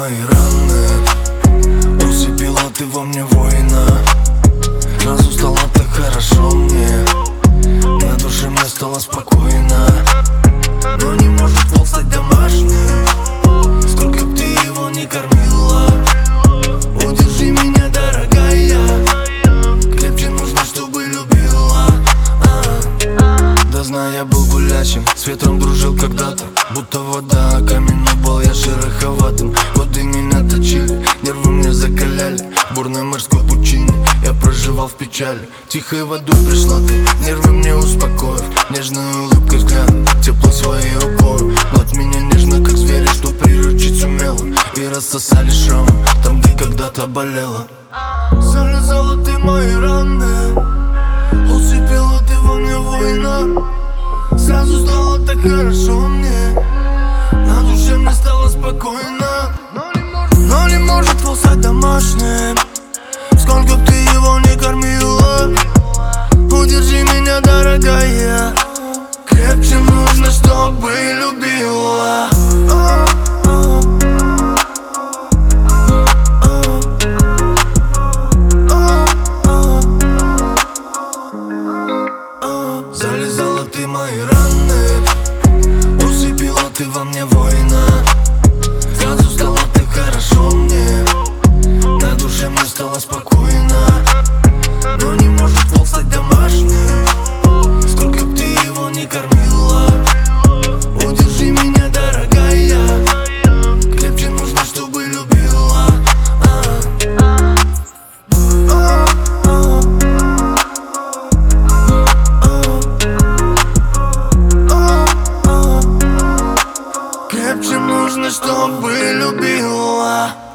мои раны, усыпила ты во мне воина. Сразу стало так хорошо мне, на душе мне стало спокойно. Но не может волк стать домашним, сколько б ты его не кормила. Удержи меня, дорогая, крепче нужно, чтобы любила. Да знаю, я был гулячим, с ветром дружил когда-то, будто вода, камень, но был я шероховатым. Годы меня точили, нервы мне закаляли, в бурной морской пучине я проживал в печали. Тихой водой пришла ты, нервы мне успокоив, нежной улыбкой взглядом, тепло своей рукой. Гладь меня нежно, как зверя, что приручить сумела, и рассосали шрамы там, где когда-то болела. Залезала ты мои раны, усыпила ты во мне воина. Сразу стало так хорошо мне, на душе мне стало спокойно. Но не может волк стать домашним, сколько б ты его не кормила. Удержи меня, дорогая, крепче нужно, чтобы любила. Залезала ты мои раны, усыпила ты во мне воина. Сразу стало так хорошо мне, на душе мне стало спокойно. Но не может волк стать домашним, сколько б ты его не кормила. Удержи меня, дорогая, крепче нужно, чтобы любила. Крепче нужно, чтобы любила.